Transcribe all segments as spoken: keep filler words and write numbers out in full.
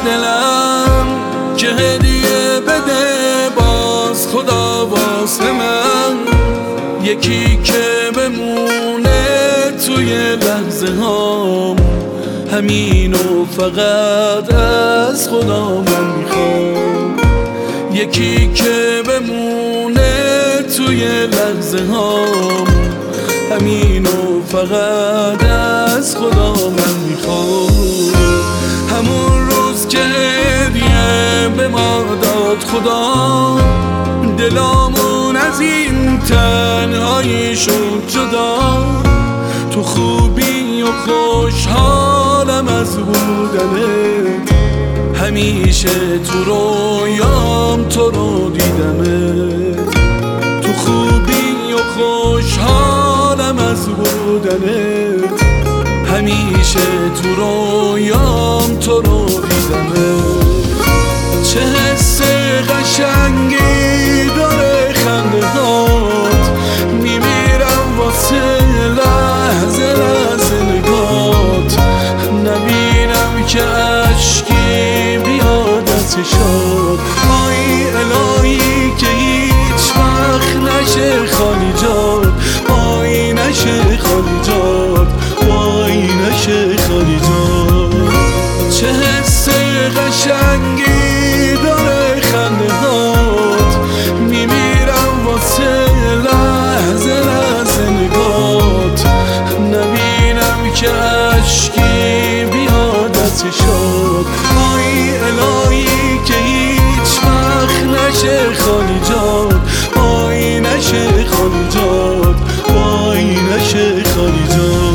دلم که هدیه بده باز خدا واسه من، یکی که بمونه توی لحظه هام، همینو فقط از خدا من میخوام. یکی که بمونه توی لحظه هام، همینو فقط از خدا من میخوام. همون روز که هدیه به ما داد خدا، دلامون از این تنهایی شد جدا. تو خوبی و خوشحالم از بودنت، همیشه تو رویام تو رو دیدمت. تو خوبی و خوشحالم از بودنت، همیشه تو رویام تو رو دیدمت. چه حس قشنگی داره خنده هات، میمیرم واسه لحظه لحظه نگات. نبینم که عشقی بیاد از چشات، آی الهی که هیچ وقت نشه خالی جات، آی نشه خالی جات، وای نشه خالی جات. چه حس قشنگی داره خنده هات، میمیرم واسه لحظه لحظه نگات. نبینم که عشقی بیاد از چشات، آی الهی که هیچ وقت نشه خالی جات، آی نشه خالی جات، وای نشه خالی جات.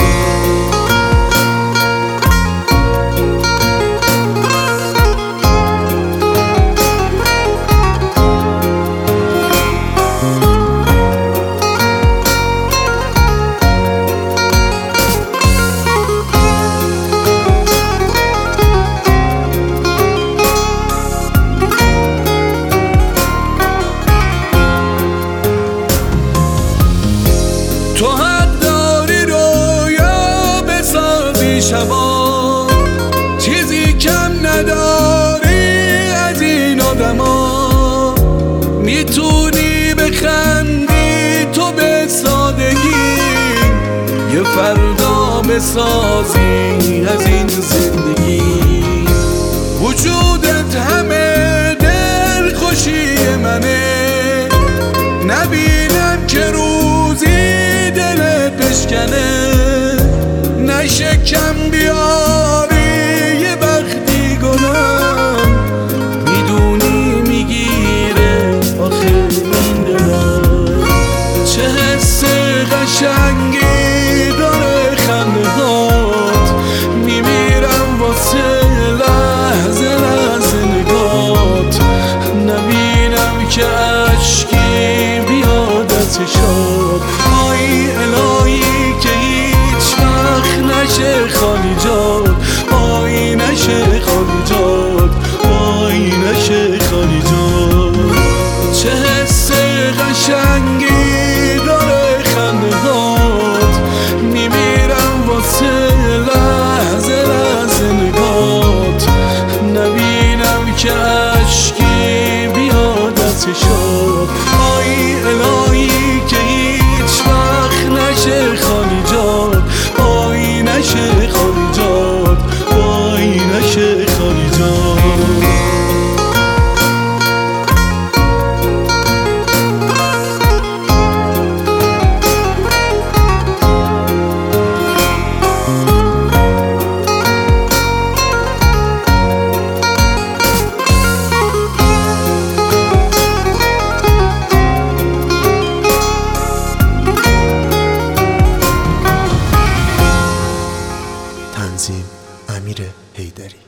تو حق داری رویا بسازی شبا، چیزی کم نداری از این آدما. میتونی بخندی تو به سادگی، یه فردا بسازی از این زندگی. وجودت همه دل خوشی منه، نبینم که روزی دلت بشکنه. نشکم بیاری یه وقتی گناه، میدونی میگیره آخه این دلم. چه حس قشنگی داره خنده هات، میمیرم واسه لحظه لحظه نگات. نبینم که عشقی بیاد از چشات، آی الهی که هیچ وقت نشه خالی جات، آی نشه خالی جات، آی نشه خالی جات. چه حس قشنگی داره خنده هات، میمیرم واسه لحظه لحظه نگات. نبینم که عشقی بیاد از چشات، آی الهی که هیچ وقت نشه خالی جات، آی نشه خالی جات، آی نشه خالی جات. تنظیم امیر حیدری.